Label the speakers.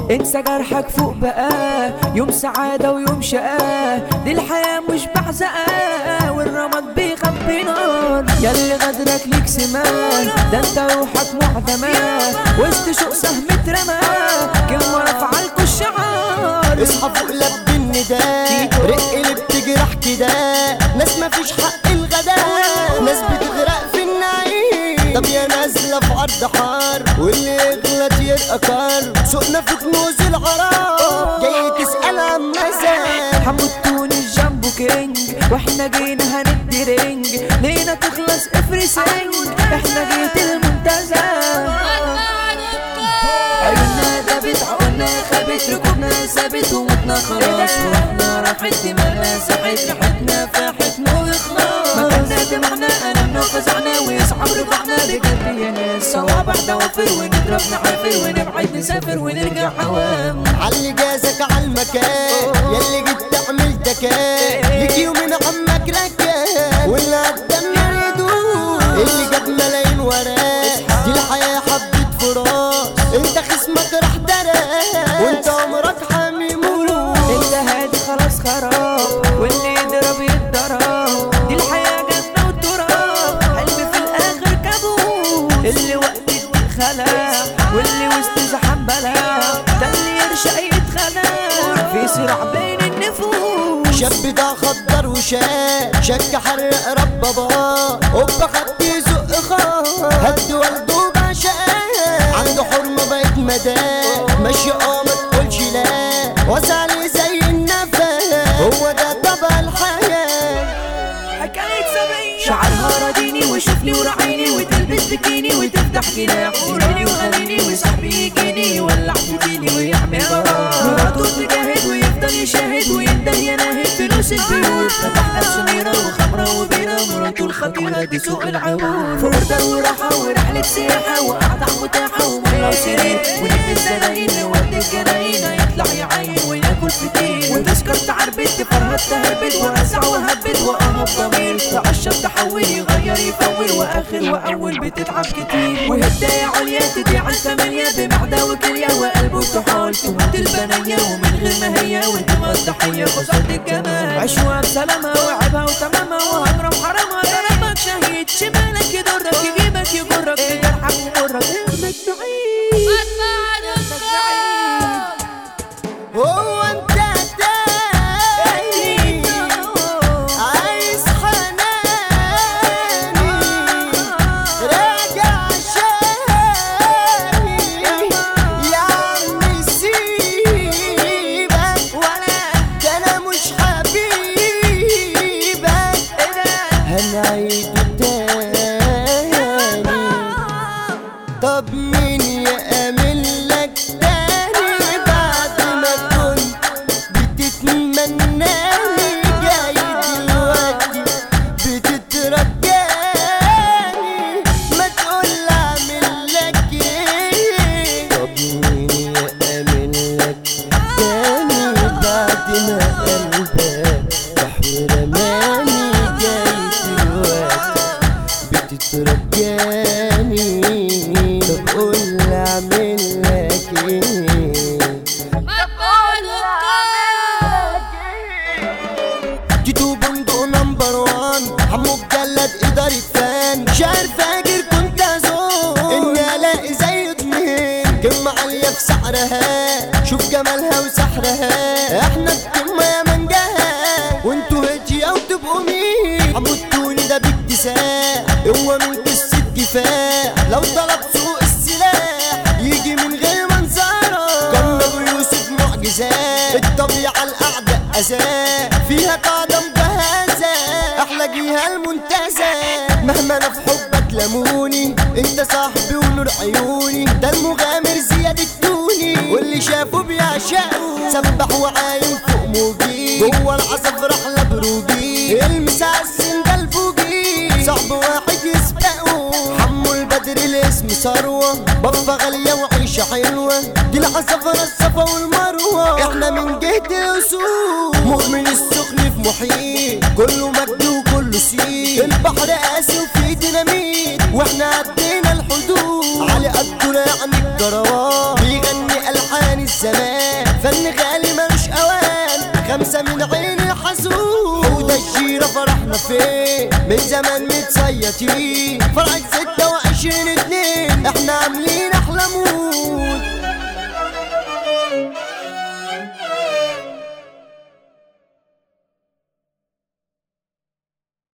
Speaker 1: انسى جرحك فوق بقى، يوم سعادة ويوم شقاء، دي الحياة مش بعزقة والرماد بيخبي نار. ياللي غدرك ليك سمان، ده انت روحك معدمة، وسط شوق سهم اترمى، كلمة رفعالكوا الشعار.
Speaker 2: اصحى فوق لب النداء، رق اللي بتجرح كده، ناس مفيش حق الغداء، ناس بتغرق في النعيم. طب يا نازلة في عرض حار، واللي يغلط يرقى كار، سوقنا في كنوز العرار، جاي تسأل عن مزاج.
Speaker 1: حمو التونس جنبه كينج، واحنا جينا هندي رينج، لينا تخلص افرسنج، احنا جيت المنتزه. عيوننا دابت عقولنا خابت، ركوبنا ثابت وموتنا خلاص، وروحنا راحت دماغنا ساحت، ريحتنا فاحت وخلاص. مكاننا دمعنا ألمنا وفزعنا، ويصعب رفعنا بجد يا ناس، صوابع دوافر ونضرب نحافر، ونبعد نسافر ونرجع عوام.
Speaker 2: علي جازك عالمكان، ياللي جيت تعمل تكان، يجي يومين عمك ركان، واللي قدام يريدوه، اللي جاب ملايين وراه، دي الحياة حبة فراس، انت خصمك راح دراس، وانت عمرك حميموت.
Speaker 1: انت هادي خلاص خراب، واللي يضرب يتضرب، دي الحياة جنة وتراب، حلم في الآخر كابوس. اللي وقت خلع، واللي وسط زحام بلا، ده اللي يرشق يتخلع، في صراع بين النفوس.
Speaker 2: شاب ده خضر وشاك، شك حرق رب بابا، اوبا خد يزق خار، هد والده بعشقاه، عنده حرمة بقت مداه، ماشي ما تقولش لا، وسع لي زي النفس، هو ده طبع الحياة.
Speaker 1: حكاية سبعية شعرها راضيني وشوفني ورعيني، وتلبس بكيني وتفتح جناح، وليلي وغنيني وصاحبي يجيني يولع في ديني ويعمل غرام. مراته تجاهد ويفضل يشاهد وينده يناهد فلوس البيوت، فتحنا سميرة وخمرة وبيرة، مراته الخطيرة دي سوق العيون. فوردة وراحة ورحلة سياحة وقعدة متاحة ومية وسرير، ونلبس زناين نودي الجناين، هيطلع يعين وياكل فطير، وتذكرة عربت فرهد تهبت، وأسع وهبت وأهب ضمير، تعشب تحول يغير يفول، وآخر وأول بتتعب كتير. وهدايا عليا تضيع الثمانية بمعدة وكلية وقلبه تحال، تموت البنية ومن غير ما هي، وانتما الضحية قصاد الجمال. عشوها بسلامة وعبها وتمامة، وهجرم حرامها ضربك شهيد، شمالك يضرك يجيبك يجرك، يجرحك ومرك ياخدك بعيد.
Speaker 2: هو انت تاني عايز حناني، راجع شاني، يا عمي سيبك، ولا ده انا مش حبيبك، هنعيده تاني. طب مين يأمن لك تاني بعد ما كنت بتتمناني، جاي دلوقتي بتترجاني، ما تقول اعمل لك ايه. طب مين يأمن لك تاني بعد ما قلبك راح ورماني، جاي دلوقتي بتترجاني، طب قول اعمل لك ايه. جيتو بندق نمبر وان، حمو مجلد إدارة فان، شعر فاجر كنت أزور إني ألاقي زي اتنين، كلمة عالية في سعرها، شوف جمالها وسحرها، احنا الكلمة يا منجاها، وانتوا هجية وتبقوا مين. حمو التوني ده باكتساح، هو من قصة كفاح، لو طلب سوق السلاح يجي من غير منظرة، كان أبو يوسف معجزات، الطبيعة الأعداء أذى، فيها قاعدة مجهزة، أحلى جيها المنتزه، مهما أنا في حبك لموني، أنت صاحبي ونور عيوني، ده المغامر زياد التوني، واللي شافه بيعشقه، سبح وعايم فوق موجي، جوه العصف رحلة بروجي، المسعسن ده الفوجي، صعب واحد يسبقه، حمو البدر الاسم ثروة، بفة غالية وعيشة حلوة، دي العصفرة الصفا والمروة، احنا من جهة الأصول، مؤمن السخن في محيط، كله مجد وكله سيد، البحر قاسي وفيه ديناميت، واحنا عدينا الحدود، علي قدنا يعني الكروات، بيغني ألحان الزمان، فن غالي ملوش اوان، 5 من عين الحسود. وده الجيرة فرحنا فيه من زمان متصيطين، فرحة 26/2 احنا عاملين احلى مود.